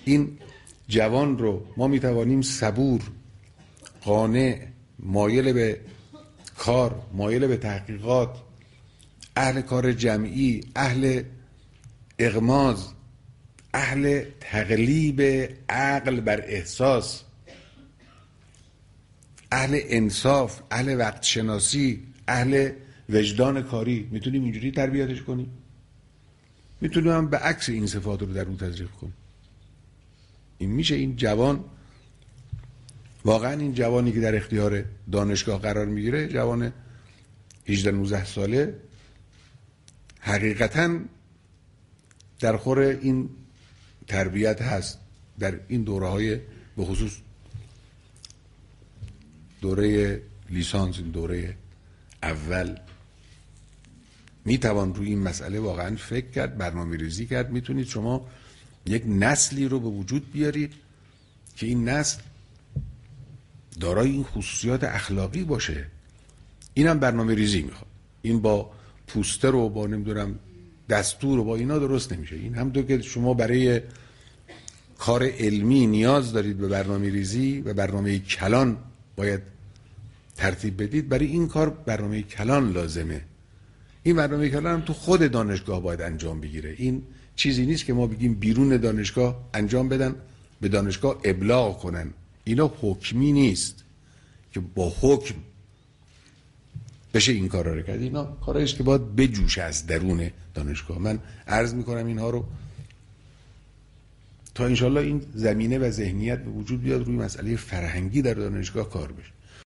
این جوان رو ما میتوانیم صبور، قانع، مایل به کار، مایل به تحقیقات، اهل کار جمعی، اهل اغماض، اهل تقلیب عقل بر احساس، اهل انصاف، اهل وقت شناسی، اهل وجدان کاری، میتونیم اینجوری تربیتش کنیم. میتونیم هم به عکس این صفات رو در اون تزریق کنیم. این میشه. این جوان واقعا، این جوانی که در اختیار دانشگاه قرار میگیره، جوان 18-19 ساله، حقیقتا در خور این تربیت هست. در این دوره های به خصوص دوره لیسانس، این دوره اول، میتوان روی این مسئله واقعا فکر کرد، برنامه ریزی کرد. میتونید شما یک نسلی رو به وجود بیارید که این نسل دارای این خصوصیات اخلاقی باشه. اینم برنامه ریزی میخواد. این با پوستر و با نمیدونم دستور و با اینا درست نمیشه. این همونطور که شما برای کار علمی نیاز دارید به برنامه ریزی و برنامه کلان باید ترتیب بدید، برای این کار برنامه کلان لازمه. این برنامه کلان هم تو خود دانشگاه باید انجام بگیره. این چیزی نیست که ما بگیم بیرون دانشگاه انجام بدن، به دانشگاه ابلاغ کنن. اینا حکمی نیست که با حکم بشه این کارا رو کرد. اینا کارایی است که باید بجوشه از درون دانشگاه. من عرض میکنم اینها رو تا انشالله این زمینه و ذهنیت به وجود بیاد، روی مسئله فرهنگی در دانشگاه کار بشه.